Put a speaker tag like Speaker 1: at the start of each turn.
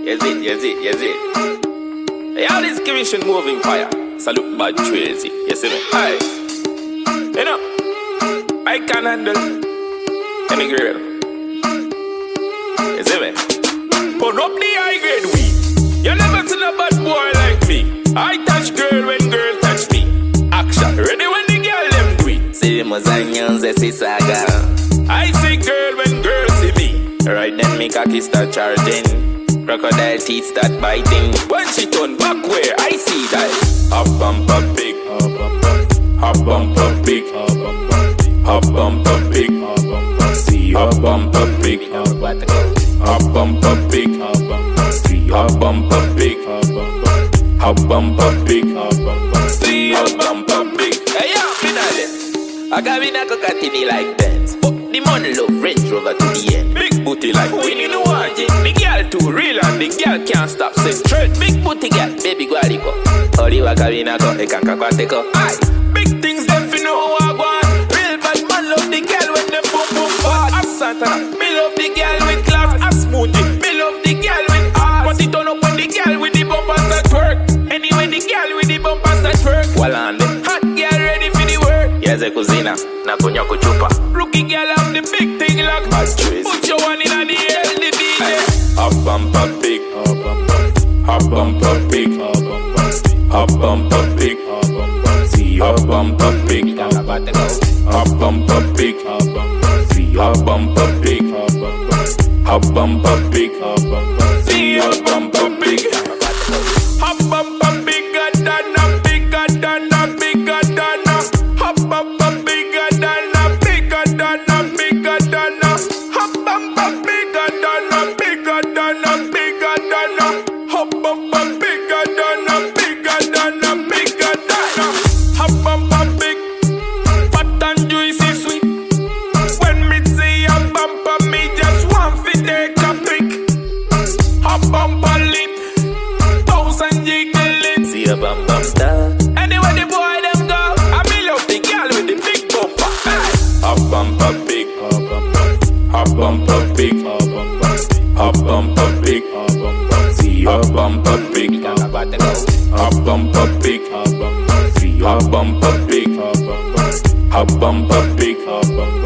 Speaker 1: Yes it. Hey, all this commission moving fire. Salute bad crazy. Yes it. Aye. You know, I can handle any girl. Yes it. Put up the high grade weed. You never seen a bad boy like me. I touch girl when girl touch me. Action ready when the girl them do it. Seguimos años de esa saga. I see girl when girl see me. Right then me cocky start charging. Crocodile teeth start biting. When she turn back where I see that. Hop bump up big. Hop bump up big. Hop bump up big. See hop bump up big. Hop bump up big. Hop bump up big. Hop bump up big. See hop bump up big. Hey yo, finale. I got me na cockatini like that. The money love Range Rover to the end. Big booty like Winnie the Warden. The girl too real and the girl can't stop saying straight. Big booty girl, baby gualiko. Ori wakabina ko, ekanka kwateko. Aye, big things them fi know what I want. Real bad man love the girl when them boom boom hard. I'm Santana, me love the girl with class. I'm Smoothie, me love the girl with ass. But it turn up when the girl with the bumpers that work. Anyway the girl with the bumpers that work. Walande, hot girl ready for the work. Yes, a cousina, na kunya kuchupa. Rookie girl have the big thing like hot trees. Put your one in the air, the DJ. Hop bump up big. Hop bump up big. Hop bump up big. See hop bump up big. Hop bump up big. See hop bump up big. Hop bump up big. See hop bump up big. Hop bump up bigger than a bigger than a bigger than a. Hop bump up bigger than a bigger than a bigger than a. Hop bump up bigger than a bigger than a bigger than a. Hop bump up bigger than a bigger than a bigger than a. Hop bump up big, fat and juicy sweet. When me say a bump up, me just want to take a pic. Hop bump up lit, 1,000 jiggle it. See a bump bump star. Anyway the boy them go, I me love the girl with the big bumper. Hop bump up big. Hop bump up big. Hop bump up big. See hop bump up big. Hop bump up big. See hop bump up big. Hop bump up big.